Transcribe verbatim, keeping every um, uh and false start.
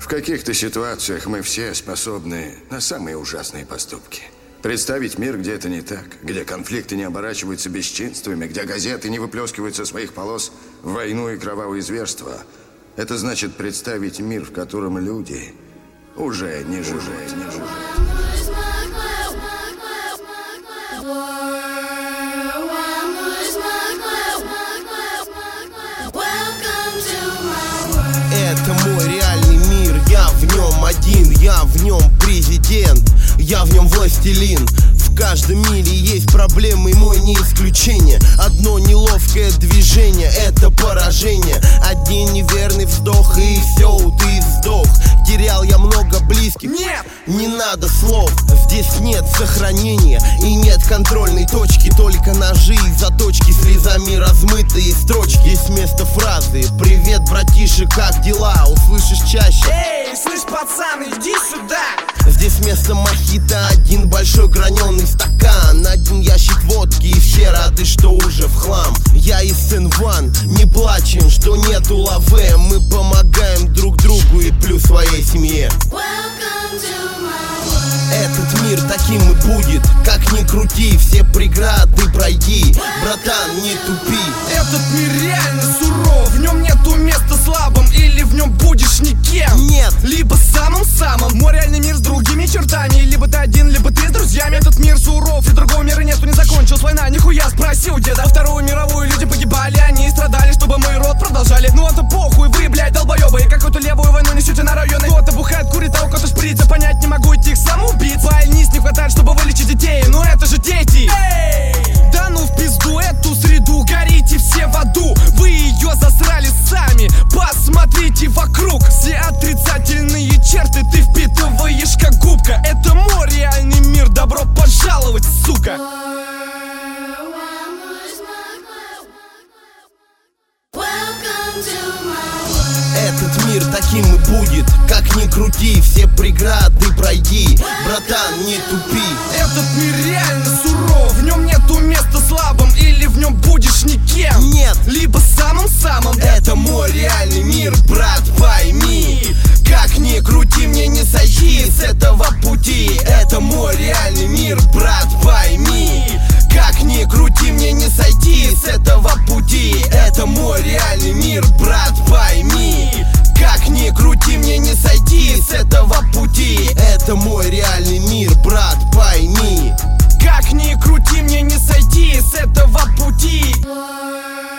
В каких-то ситуациях мы все способны на самые ужасные поступки. Представить мир, где это не так, где конфликты не оборачиваются бесчинствами, где газеты не выплескивают со своих полос войну и кровавые зверства. Это значит представить мир, в котором люди уже не живут. Уже не живут. Это мой реальный мир, я в нем один, я в нем президент, я в нем властелин. В каждом мире есть проблемы, и мой не исключение. Одно неловкое движение — это поражение. Один неверный вздох, и все, ты сдох. Терял я много близких. Нет! Не надо слов, здесь нет сохранения и нет контрольной точки. Только ножи и заточки, слезами размытые строчки. Есть место фразы: привет, братишек, как дела? Услышишь чаще: эй, слышь, пацан, иди сюда. Здесь вместо мохито один большой граненый стакан, один ящик водки, и все рады, что уже в хлам. Я и сын Ван, не плачем, что нету лаве. Мы помогаем друг другу и плюс своей семье. Этот мир таким и будет, как ни крути, все преграды пройди. Братан, не тупи. Этот мир реально суров, в нем нету места слабым, или в нем будешь никем. Нет, либо самым-самым. Мой реальный мир с другими чертами, либо ты один, либо ты с друзьями. Этот мир суров, и другого мира нету, не закончилась война. Нихуя, спроси у деда. Вторую мировую люди погибали, они страдали, чтобы мы род продолжали. Ну это похуй, вы, блядь, долбоебы, и какую-то левую войну несете на районы. Кто-то бухает, курит, а у кого-то шприца. Понять не могу, идти к самоубийц. Больниц не хватает, чтобы вылечить детей, но это же дети. Эй! Да ну в пизду эту среду, горите все в аду. Вы ее засрали сами, посмотрите вокруг. Все отрицательные черты ты впитываешь как губка. Это мой реальный мир, добро пожаловать, сука. Этот мир таким и будет, как ни крути, все преграды пройди. Братан, не тупи. Этот мир реально суров, в нем нету места слабым, или в нем будешь никем. Нет, либо самым-самым. Это мой реальный мир, брат, пойми. Как ни крути, мне не сойти с этого пути. Это мой реальный мир, брат, пойми. Как ни крути, мне не сойти с этого пути. Это мой реальный мир, брат, пойми. Как ни крути, мне не сойти с этого пути. Это мой реальный мир, брат, пойми. Как ни крути, мне не сойти с этого пути.